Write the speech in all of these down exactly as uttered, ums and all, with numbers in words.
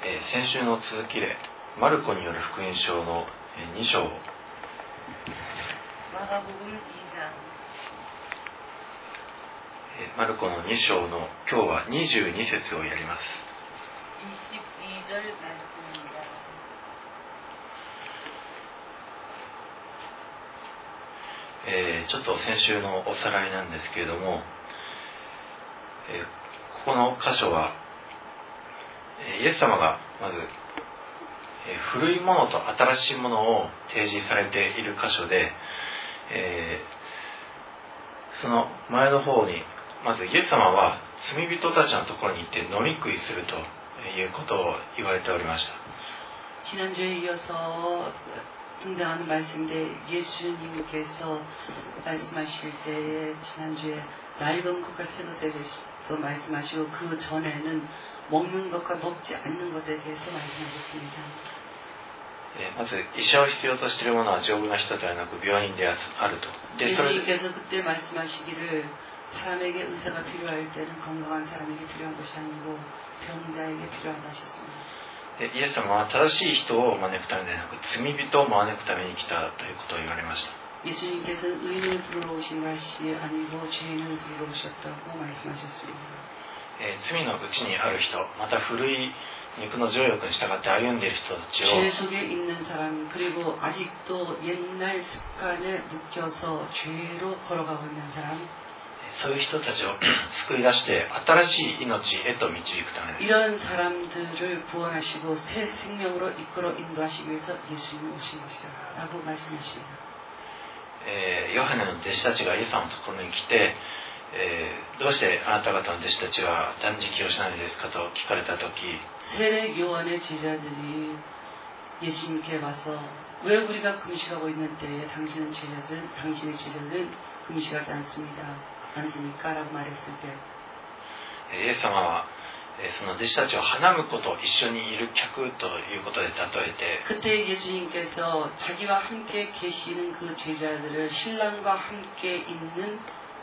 えー、先週の続きでマルコによる福音書のに章、マルコのに章の今日はにじゅうに節をやります。えー、ちょっと先週のおさらいなんですけれども、えー、ここの箇所はイエス様がまず古いものと新しいものを提示されている箇所で、えー、その前の方にまずイエス様は罪人たちのところに行って飲み食いするということを言われておりました。 지난주에이어서등장하는 말씀인데 예수님께서 말씀하실 때 지난주에 낡은 것과 새 것에 대해서 말씀하시고 그 전에는 먹는 것과 먹지 않는 것에 대해서 말씀하셨습니다. まず医者を必要としているものは丈夫な人ではなく病人であると。 예수님께서 그때 말씀하시기를 사람에게 의사가 필요할 때는 건강한 사람에게 필요한 것이 아니고 병자에게 필요하다 하셨습니다. イエス様は正しい人を招くためでなく罪人を招くために来たということを言われました。 예수님께서는 의인을 부르러 오신 것이 아니고 죄인을 부르러 오셨다고 말씀하셨습니다. 罪のうちにある人、また古い肉の情欲に従って歩んでいる人たちを 죄 속에 있는 사람 그리고 아직도 옛날 습관에 묶여서 죄로 걸어가고 있는 사람 そういう人たちを救い出して新しい命へと導くためです。 이런 사람들을 구원하시고 새 생명으로 이끌어 인도하시기 위해서 예수님이 오신 것이라고 말씀하십니다. えー、ヨハネの弟子たちがイエス様のところに来て、えー、どうしてあなた方の弟子たちは断食をしないのですかと聞かれたとき、 세례 요한의 제자들이 예수님께 와서 왜 우리가 금식하고 있는 때에 당신은 제자들, 당신의 제자들은 금식하지 않습니다. 않습니까? 라고 말했을 때 イエス様はその弟子たちを花婿と一緒にいる客ということで例えて 그때 예수님께서 자기와 함께 계시는 그 제자들을 신랑과 함께 있는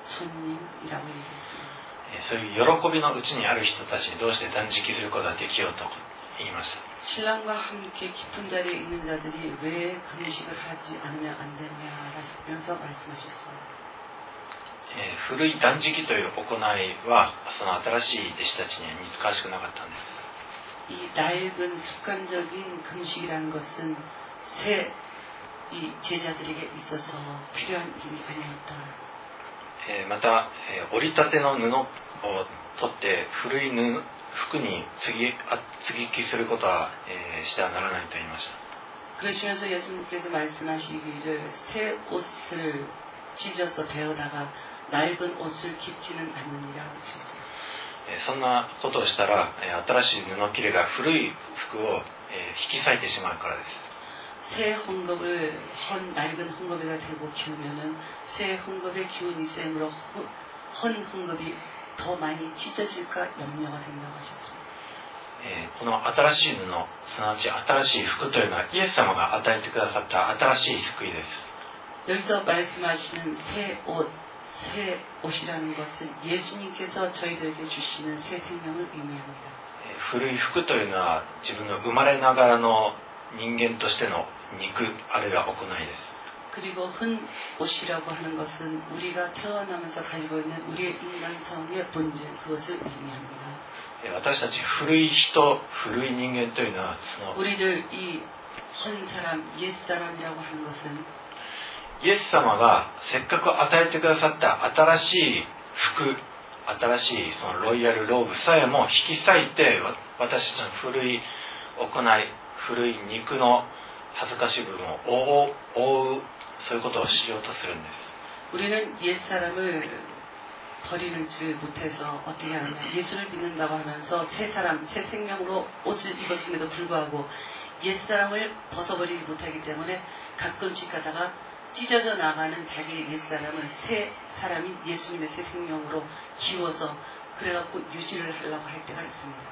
손님이라고 얘기했습니다. そういう喜びのうちにある人たちにどうして断食することができようと言いました。 신랑과 함께 깊은 자리에 있는 자들이 왜 금식을 하지 않으면 안 되냐라면서 말씀하셨습니다. 古い断食という行いはその新しい弟子たちには似つかわしくなかったんです。 이 낡은 습관적인 금식이라는 것은 새 이 제자들에게 있어서 필요한 일이 아니었다. また折りたての布を取って古い布服に継ぎ継ぎ着することはしてはならないと言いました。 그러시면서 예수님께서 말씀하시기를 새 옷을 찢어서 베어다가 낡은 옷을 입지는 않느니라 하셨습니다. そんなことをしたら新しい布切れが古い服を引き裂いてしまうからです。 새 헝겊을 헌 낡은 헝겊에다 대고 키우면은 새 헝겊의 기운이 셈으로 헌 헝겊이 더 많이 찢어질까 염려가 된다고 하셨습니다. この新しい布、すなわち新しい服というのはイエス様が与えてくださった新しい救いです。 여기서 말씀하시는 새 옷, 새 옷이라는 것은 예수님께서 저희들에게 주시는 새 생명을 의미합니다. 古い服というのは自分の生まれながらの人間としての肉あるいは行いです。 그리고 흔 옷이라고 하는 것은 우리가 태어나면서 가지고 있는 우리의 인간성의 본질 그것을 의미합니다. 私たち古い人、古い人間というのはその 우리들 이 헌 사람, 옛 사람이라고 하는 것은 イエス様がせっかく与えてくださった新しい服、新しいそのロイヤルローブさえも引き裂いて私たちの古い行い、古い肉の恥ずかしい部分を覆う、そういうことをしようとするんです。 우리는 옛 사람을 버리지 못해서 어떻게 하느냐 예수를 믿는다고 하면서 새 사람, 새 생명으로 옷을 입었음에도 불구하고 옛 사람을 벗어버리지 못하기 때문에 가끔씩 가다가 찢어져 나가는 자기의 옛 사람을 새 사람인 예수님의 새 생명으로 키워서 그래갖고 유지를 하려고 할 때가 있습니다.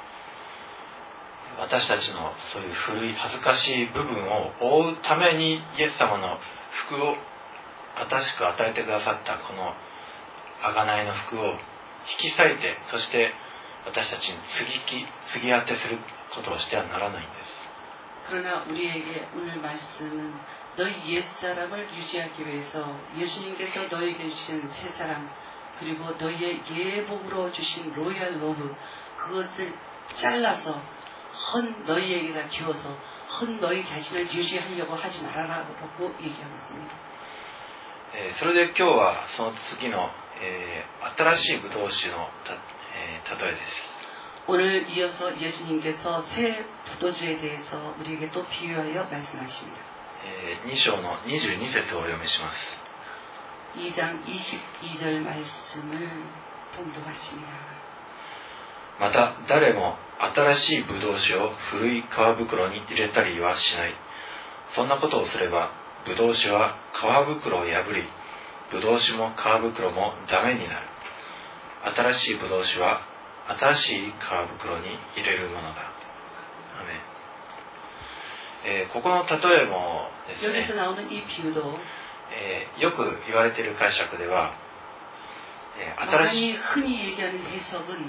私たちのそういう古い恥ずかしい部分を覆うためにイエス様の服を新しく与えてくださったこの贖いの服を引き裂いて、そして私たちに継ぎき継ぎ当てすることをしてはならないんです。 그러나 우리에게 오늘 말씀은 너희 옛사람을 유지하기 위해서 예수님께서 너에게 주신 새사람 그리고 너희의 예복으로 주신 로얄 로브 그것을 잘라서 헌 너희에게다 기워서 헌 너희 자신을 유지하려고 하지 말아라라고 얘기하고 있습니다. えー、それで今日はその次の、えー、新しいブドウ酒のた、えー、例えです。 오늘 이어서 예수님께서 새 포도주에 대해서 우리에게 또 비유하여 말씀하십니다. えー、に章のにじゅうに節をお読みします。 이 장 이십이 절 말씀을 봉독하십니다. また誰も新しいブドウ酒を古い皮袋に入れたりはしない。そんなことをすればブドウ酒は皮袋を破り、ブドウ酒も皮袋もダメになる。新しいブドウ酒は新しい皮袋に入れるものだ。アメン。えー、ここの例えもですね、 여기서 나오는 이 비유도 えー、よく言われている解釈では、えー、新しい 많이 흔히 얘기하는 해석은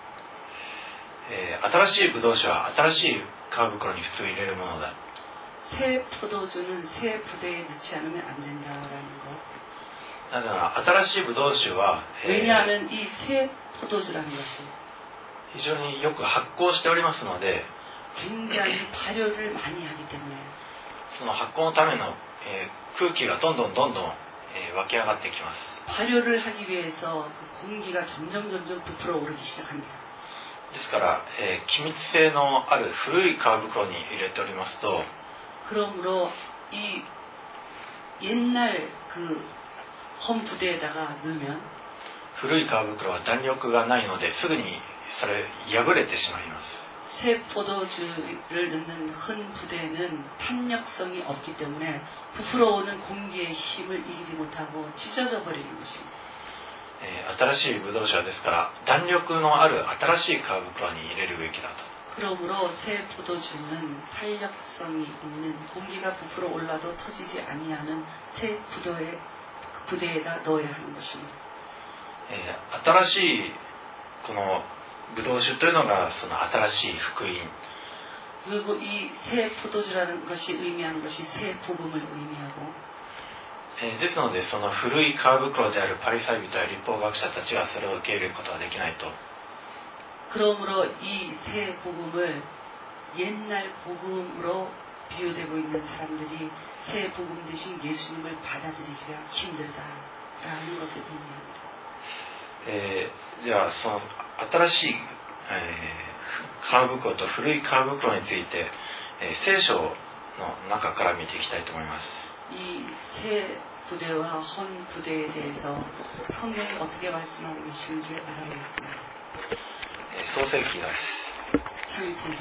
えー、新しいブドウ酒は新しい皮袋に普通入れるものだ。 새 포도주는 새 부대에 넣지 않으면 안 된다라는 것. なぜなら新しいブドウ酒は、えー、 왜냐하면 이 새 포도주라는 것이 非常によく発酵しておりますので、 굉장히 발효를 많이 하기 때문에 その発酵のための、えー、空気がどんどんどんどん、えー、湧き上がってきます。 발효를 하기 위해서 그 공기가 점점 점점 부풀어 오르기 시작합니다. ですから、えー、気密性のある古い皮袋に入れておりますと、 그러므로 이 옛날 그 헌 부대에다가 넣으면 古い皮袋は弾力がないのですぐにそれ破れてしまいます。 새 포도주를 넣는 흔 부대에는 탄력성이 없기 때문에 부풀어오는 공기의 힘을 이기지 못하고 찢어져 버리는 것입니다. えー、新しいブドウ酒はですから弾力のある新しい皮袋に入れるべきだと。 그러므로 새 포도주는 탄력성이 있는 공기가 부풀어 올라도 터지지 아니하는 새 부도에 부대에다 넣어야 하는 것입니다. えー、新しいこのブドウ酒というのがその新しい福音。 그리고 이 새 포도주라는 것이 의미하는 것이 새 복음을 의미하고 えー、ですのでその古い皮袋であるパリサイ人や律法学者たちはそれを受け入れることはできないと。 그러므로 이 새 복음을 옛날 복음으로 비유되고 있는 사람들이 새 복음 대신 예수님을 받아들이기가 힘들다라는 것을 의미합니다. えー、ではその新しい、えー、皮袋と古い皮袋について、えー、聖書の中から見ていきたいと思います。 이 새 부대와 헌 부대에 대해서 성경이 어떻게 말씀하고 계시는지 알아보겠습니다. えー、創世記です。 창세기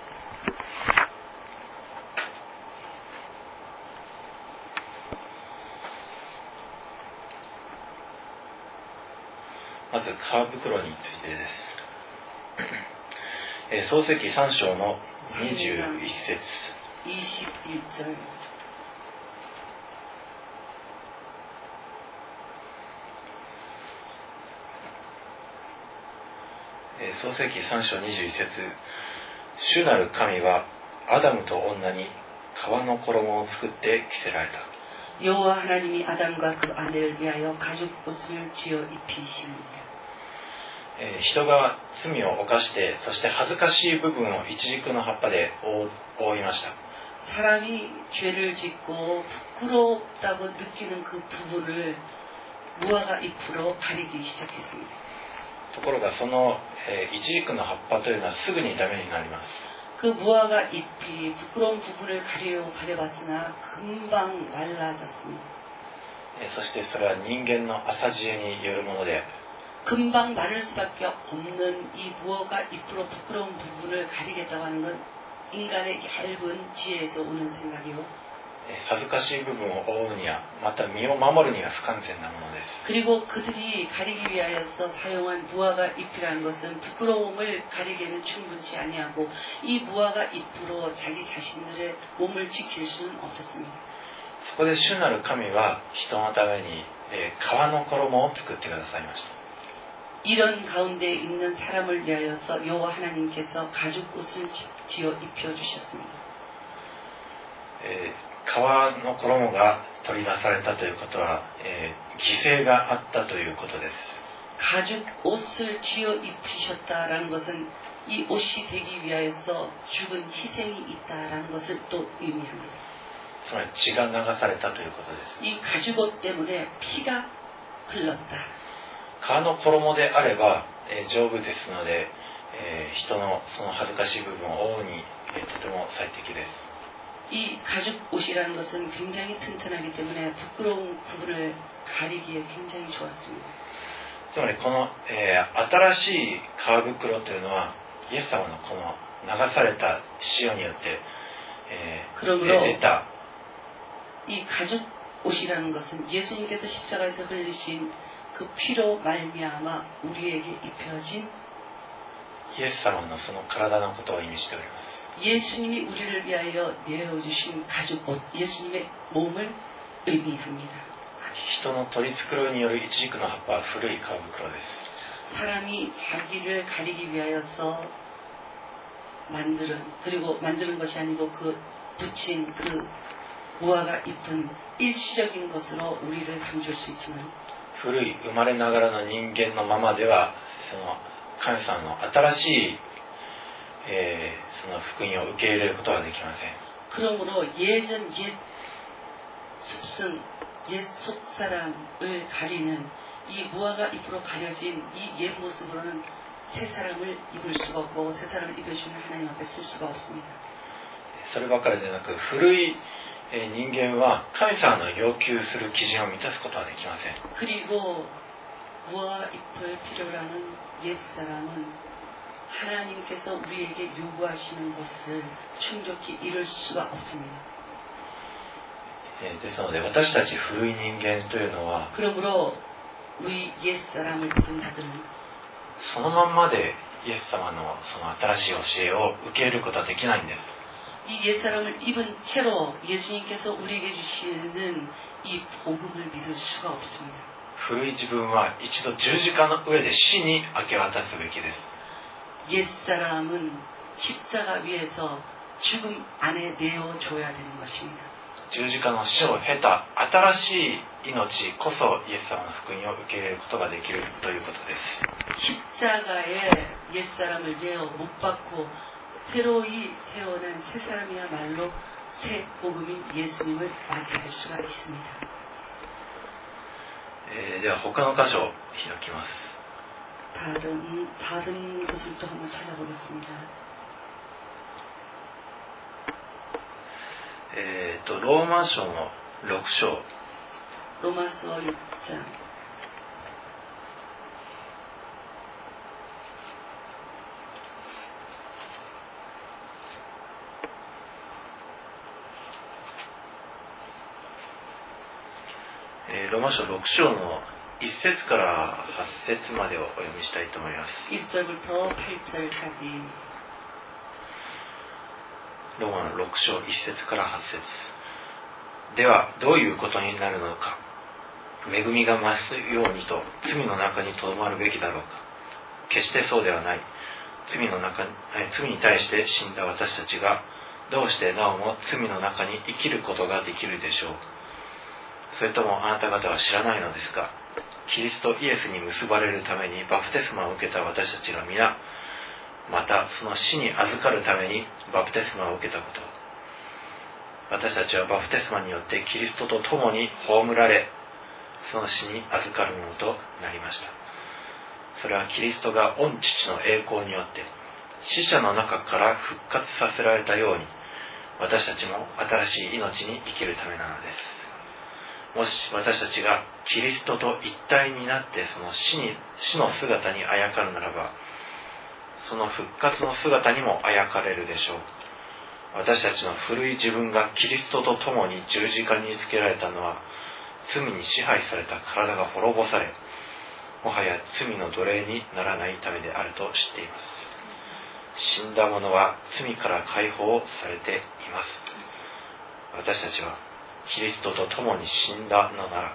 まず皮袋についてです。えー、創世記さん章のにじゅういち節。 이십일 절 えー、創世記さん章にじゅういち節。主なる神はアダムと女に皮の衣を作って着せられた。 여호와 하나님이 아담과 그 아내를 위하여 가죽 옷을 지어 입히시니라. えー、人が罪を犯してそして恥ずかしい部分をイチジクの葉っぱで覆いました。 사람이 죄를 짓고 부끄럽다고 느끼는 그 부분을 무화과 잎으로 가리기 시작했습니다. ところがその、えー、イチジクの葉っぱというのはすぐにダメになります。 그 무화과 잎이 부끄러운 부분을 가리려고 가려봤으나 금방 말라졌습니다. えー、そしてそれは人間の浅知恵によるもので 금방 마를 수밖에 없는 이 무화과 잎으로 부끄러운 부분을 가리겠다고 하는 건 인간의 얇은 지혜에서 오는 생각이요. 恥ずかしい部分を覆うにはまた身を守るには不完全なものです。 그리고 그들이 가리기 위하여서 사용한 무화과 잎이라는 것은 부끄러움을 가리기에는 충분치 아니하고 이 무화과 잎으로 자기 자신들의 몸을 지킬 수는 없었습니다. そこで主なる神は人のために、えー、皮の衣を作ってくださいました。 이런 가운데 있는 사람을 위하여서 여호와 하나님께서 가죽 옷을 지어 입혀 주셨습니다. えー、皮の衣が取り出されたということは、えー、犠牲があったということです。 가죽 옷을 지어 입히셨다라는 것은 이 옷이 되기 위하여서 죽은 희생이 있다라는 것을 또 의미합니다. つまり血が流されたということです。 이 가죽 옷 때문에 피가 흘렀다. 皮の衣であれば、えー、丈夫ですので、えー、人のその恥ずかしい部分を覆うに、えー、とても最適です。 이 가죽 옷이라는 것은 굉장히 튼튼하기 때문에 부끄러운 부분을 가리기에 굉장히 좋았습니다. つまりこの、えー、新しい皮袋というのはイエス様のこの流された血によって、えー、得た 이 가죽 옷이라는 것은 예수님께서 십자가에서 흘리신 그 피로 말미암아 우리에게 입혀진 イエス様のその体のことを意味しております。 예수님이 우리를 위하여 내어주신 가죽 옷, 예수님의 몸을 의미합니다. 人の取り繕いによる一軸の葉っぱは古い皮袋です。 사람이 자기를 가리기 위하여서 만드는 그리고 만드는 것이 아니고 그 붙인 그 무화과 잎은 일시적인 것으로 우리를 감출 수 있지만 古い生まれながらの人間のままではその神様の新しい、えー、その福音を受け入れることはできません。 그러므로 예전 옛 습승 옛 속사람을 가리는 이 무화과 잎으로 가려진 이 옛 모습으로는 새 사람을 입을 수가 없고 새 사람을 입혀주는 하나님 앞에 쓸 수가 없습니다. そればかりでなく古い人間は神様の要求する基準を満たすことはできません。 그리고 무화과 잎을 필요로 하는 옛 사람은 하나님께서 우리에게 요구하시는 것을 충족히 이룰 수가 없습니다. ですので私たち古い人間というのは 그러므로 우리 옛 사람을 입은 자들은 そのまんまでイエス様のその新しい教えを受け入れることはできないんです。 이 옛사람을 입은 채로 예수님께서 우리에게 주시는 이 복음을 믿을 수가 없습니다. 古い自分は一度十字架の上で死に明け渡すべきです。 옛사람은 십자가 위에서 죽음 안에 내어줘야 되는 것입니다. 十字架の死を経た新しい命こそイエス様の福音を受け入れることができるということです。 십자가에 옛사람을 내어 못 박고 새로이 태어난 새 사람이야말로 새 복음인 예수님을 맞이할 수가 있습니다. えー、では他の箇所を開きます。 다른 다른 것을 또 한번 찾아보겠습니다. えーとローマ書のろく章 로마서 육 장 えー、ローマ書ろく章のいっ節からはち節までをお読みしたいと思います。 일 절부터 팔 절까지 ローマのろく章いっ節からはち節ではどういうことになるのか。恵みが増すようにと罪の中にとどまるべきだろうか。決してそうではない。罪の中、罪に対して死んだ私たちがどうしてなおも罪の中に生きることができるでしょう。それともあなた方は知らないのですか。キリストイエスに結ばれるためにバプテスマを受けた私たちが皆、またその死に預かるためにバプテスマを受けたこと。私たちはバプテスマによってキリストと共に葬られ、その死に預かるものとなりました。それはキリストが御父の栄光によって死者の中から復活させられたように、私たちも新しい命に生きるためなのです。もし私たちがキリストと一体になってその死に死の姿にあやかるならば、その復活の姿にもあやかれるでしょう。私たちの古い自分がキリストと共に十字架につけられたのは、罪に支配された体が滅ぼされ、もはや罪の奴隷にならないためであると知っています。死んだ者は罪から解放されています。私たちはキリストと共に死んだのなら、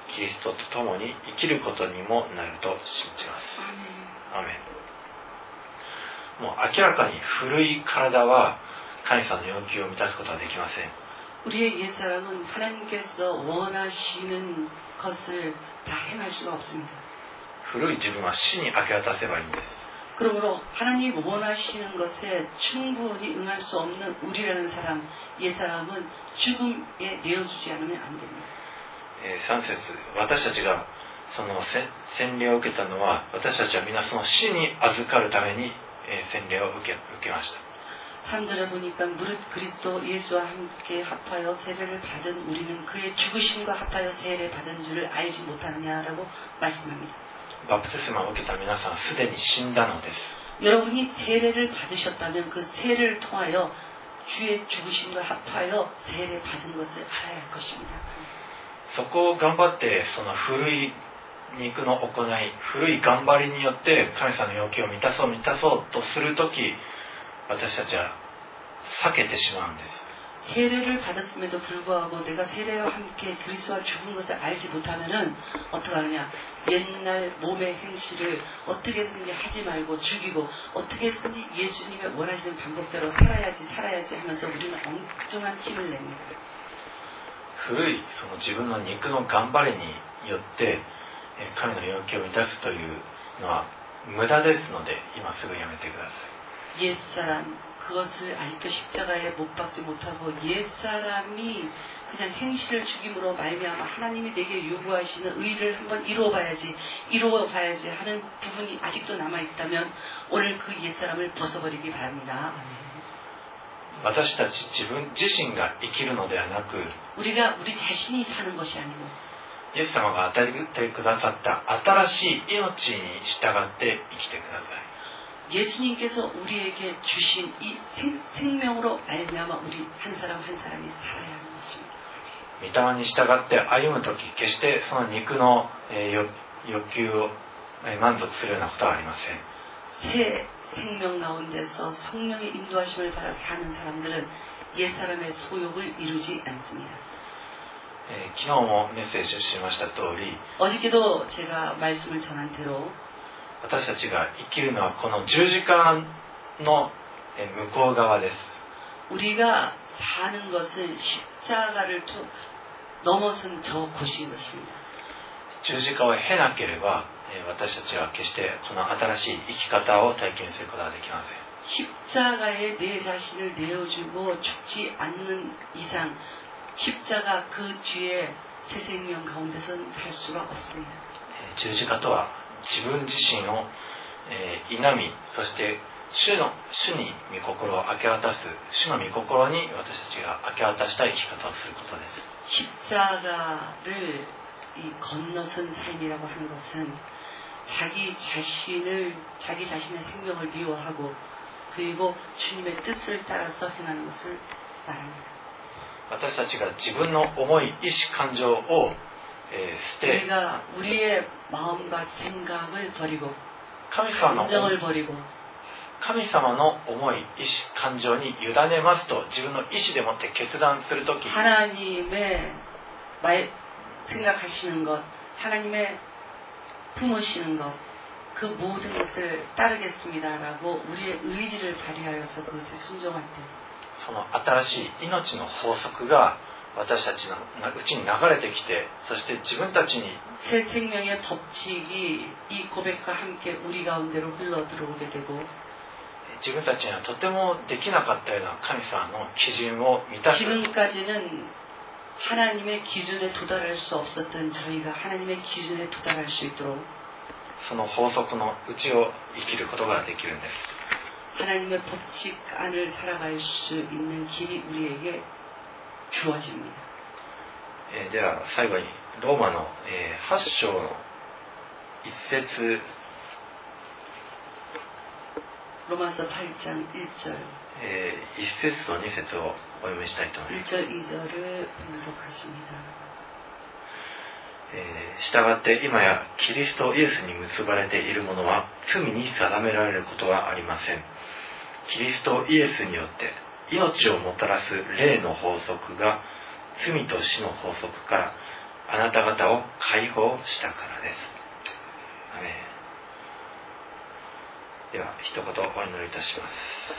キリストと共に生きることにもなると信じます。アーメン。もう明らかに古い体は神様の要求を満たすことはできません。 우리의 옛사람은 하나님께서 원하시는 것을 다 행할 수가 없습니다. 古い自分は死に明け渡せばいいんです。 그러므로 하나님 원하시는 것에 충분히 응할 수 없는 우리라는 사람, 옛사람은 죽음에 내어주지 않으면 안 됩니다. さん節、私たちがその洗礼を受けたのは、私たちは皆その死に預かるために洗礼を受け、受けました。 삼 절에 보니까 무릇 그리스도 예수와 함께 합하여 세례를 받은 우리는 그의 죽으심과 합하여 세례 받은 줄을 알지 못하느냐라고 말씀합니다. バプテスマを受けた皆さんすでに死んだのです。 여러분이 세례를 받으셨다면 그 세례를 통하여 주의 죽으심과 합하여 세례 받은 것을 알아야 할 것입니다. そこを頑張ってその古い肉の行い、古い頑張りによって神様の要求を満たそう満たそうとするとき、私たちは避けてしまうんです。 세례를 받았음에도 불구하고 내가 세례와 함께 그리스도와 죽은 것을 알지 못하면은 어떻게 하느냐? 옛날 몸의 행실을 어떻게든지 하지 말고 죽이고 어떻게든지 예수님의 원하시는 방법대로 살아야지 살아야지 하면서 우리는 엉뚱한 힘을 냅니다. 古いその自分の肉の頑張りによって神の要求を満たすというのは無駄ですので今すぐやめてください。 옛사람 그것을 아직도 십자가에 못 박지 못하고 옛사람이 그냥 행실을 죽임으로 말미암아 하나님이 내게 요구하시는 의를 한번 이루어봐야지 이루어봐야지 하는 부분이 아직도 남아있다면 오늘 그 옛사람을 벗어버리기 바랍니다. 私たち自分自身が生きるのではなく 우리가 우리 자신이 사는 것이 아니고 イエス様が与えてくださった新しい命に従って生きてください。 예수님께서 우리에게 주신 이 생, 생명으로 말미암아 우리 한 사람 한 사람이 살아야 하는 것입니다. 御霊に従って歩むとき決してその肉の欲求を満足するようなことはありません。 새 생명 가운데서 성령의 인도하심을 받아 사는 사람들은 옛사람의 소욕을 이루지 않습니다. 昨日もメッセージをしました通り 어저께도 제가 말씀을 전한 대로 私たちが生きるのはこの十字架の向こう側です。 우리가 사는 것은 십자가를 넘어선 저 곳인 것입니다. 十字架を経なければ私たちは決してこの新しい生き方を体験することはできません。 십자가에 내 자신을 내어주고 죽지 않는 이상 십자가 그 뒤에 새 생명 가운데서는 살 수가 없습니다. 十字架とは自分自身を、えー、否み、そして主の主に御心を明け渡す、主の御心に私たちが明け渡した生き方をすることです。 십자가를 이 건너선 삶이라고 하는 것은 자기 자신을 자기 자신의 생명을 미워하고 그리고 주님의 뜻을 따라서 행하는 것을 말합니다. 私たちが自分の思い、意志、感情を 우리가 우리의 마음과 생각을 버리고 神様の 감정을 버리고 神様の思い、意志、感情に委ねますと自分の意志でもって決断するとき 하나님의 말 생각하시는 것, 하나님의 품으시는 것, 그 모든 것을 따르겠습니다라고 우리의 의지를 발휘하여서 그것에 순종할 때 その新しい命の法則が私たちのうちに流れてきて、そして自分たちに 새 생명의 법칙이 이 고백과 함께 우리 가운데로 흘러 들어오게 되고 自分たちにはとてもできなかったような神様の基準を満たす 지금까지는 하나님의 기준에 도달할 수 없었던 저희가 하나님의 기준에 도달할 수 있도록 その法則のうちを生きることができるんです。 하나님의 법칙 안을 살아갈 수 있는 길이 우리에게 주어집니다. えー、では最後にローマの、えー、はち章の一節 로마서 팔 장 일 절 えー、一節と二節をお読みしたいと思います。 일 절 이 절을 분석하십니다. えー、従って今やキリストイエスに結ばれている者は罪に定められることはありません。キリストイエスによって命をもたらす霊の法則が罪と死の法則からあなた方を解放したからです。アメン。では一言お祈りいたします。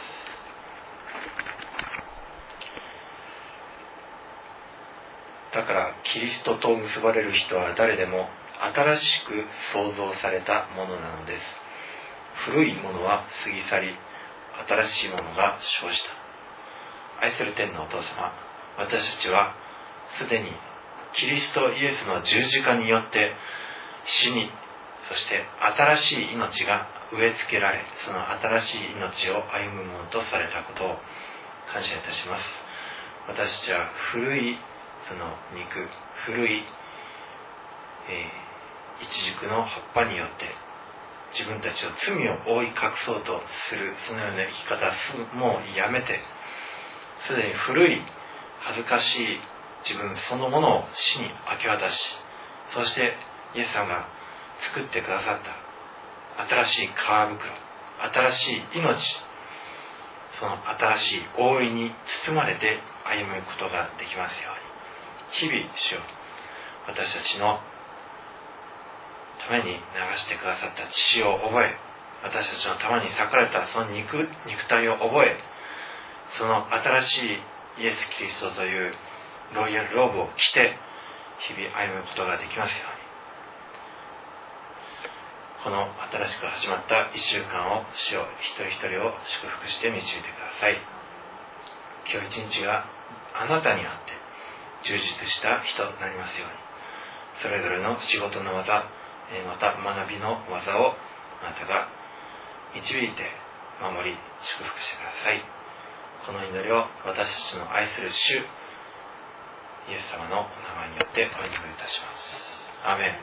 だからキリストと結ばれる人は誰でも新しく創造されたものなのです。古いものは過ぎ去り、新しいものが生じた。愛する天のお父様、私たちはすでにキリストイエスの十字架によって死に、そして新しい命が植え付けられ、その新しい命を歩むものとされたことを感謝いたします。私たちは古いその肉、古い、えー、イチジクの葉っぱによって自分たちの罪を覆い隠そうとするそのような生き方はもうやめて、すでに古い恥ずかしい自分そのものを死に明け渡し、そしてイエス様が作ってくださった新しい皮袋、新しい命、その新しい覆いに包まれて歩むことができますように、日々主よ、私たちのために流してくださった血を覚え、私たちのために裂かれたその 肉, 肉体を覚え、その新しいイエス・キリストというロイヤルローブを着て日々歩むことができますように、この新しく始まったいっしゅうかんを主よ、一人一人を祝福して導いてください。今日一日があなたにあって充実した日となりますように、それぞれの仕事の技、また学びの技をあなたが導いて守り祝福してください。この祈りを私たちの愛する主イエス様のお名前によってお祈りいたします。アーメン。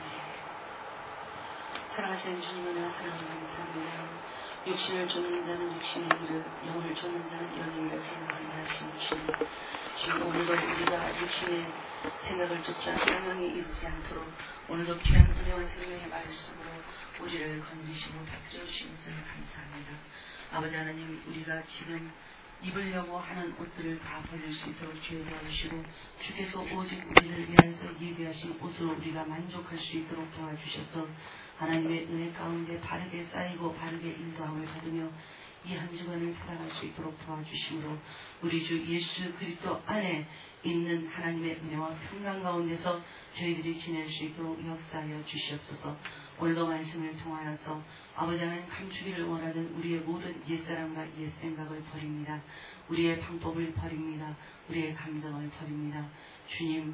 사랑하시는 주님 은혜와 사랑을 감사합니다. 육신을 쫓는 자는 육신의 일을, 영을 쫓는 자는 영의 일을 생각한다 하신 주님. 주님, 오늘도 우리가 육신의 생각을 쫓아 영영에 이르지 않도록 오늘도 귀한 은혜와 생명의 말씀으로 우리를 건지시고 다스려 주신 것을 감사합니다. 아버지 하나님, 우리가 지금 입으려고 하는 옷들을 다 버릴 수 있도록 주여 도와주시고, 주께서 오직 우리를 위하여서 예비하신 옷으로 우리가 만족할 수 있도록 도와주셔서 하나님의 은혜 가운데 바르게 쌓이고 바르게 인도함을 받으며 이 한 주간을 살아갈 수 있도록 도와주심으로 우리 주 예수 그리스도 안에 있는 하나님의 은혜와 평강 가운데서 저희들이 지낼 수 있도록 역사하여 주시옵소서. 오늘도 말씀을 통하여서 아버지 하나님 감추기를 원하는 우리의 모든 옛사람과 옛생각을 버립니다. 우리의 방법을 버립니다. 우리의 감정을 버립니다. 주님,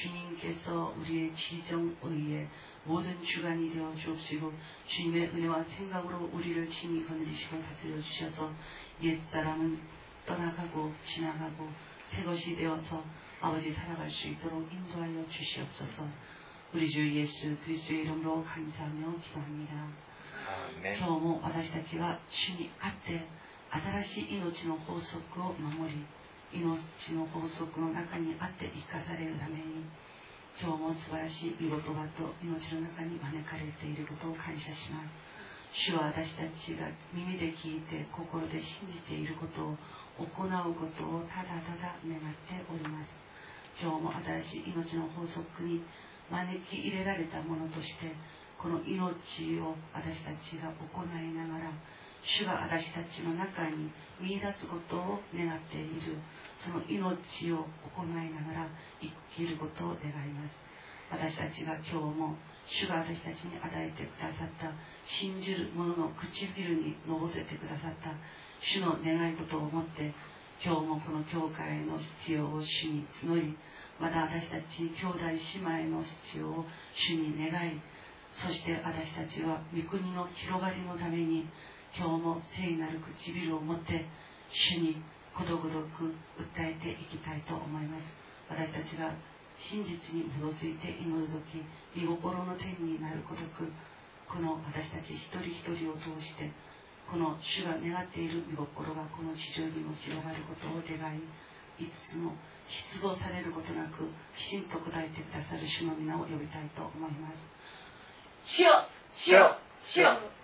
주님께서 우리의 지정의에 모든 주관이 되어 주옵시고, 주님의 은혜와 생각으로 우리를 친히 건드리시고 다스려 주셔서 옛사람은 떠나가고 지나가고 새것이 되어서 아버지 살아갈 수 있도록 인도하여 주시옵소서. 우리 주 예수 그리스도의 이름으로 감사하며 기도합니다. 아멘. 今日も私たちは主にあって新しい命の法則を守り、命の法則の中にあって生かされるために、今日も素晴らしい御言葉と命の中に招かれていることを感謝します。主は私たちが耳で聞いて心で信じていることを行うことをただただ願っております。今日も新しい命の法則に招き入れられたものとして、この命を私たちが行いながら、主が私たちの中に見出すことを願っている、その命を行いながら生きることを願います。私たちが今日も主が私たちに与えてくださった信じる者の唇にのぼせてくださった主の願い事を持って、今日もこの教会の必要を主に募り、また私たち兄弟姉妹の必要を主に願い、そして私たちは御国の広がりのために今日も聖なる唇を持って主にことごとく訴えていきたいと思います。私たちが真実に基づいて祈るとき、御心の天になることく、この私たち一人一人を通してこの主が願っている御心がこの地上にも広がることを願い、いつも失望されることなくきちんと答えてくださる主の皆を呼びたいと思います。主よ、主よ、主よ。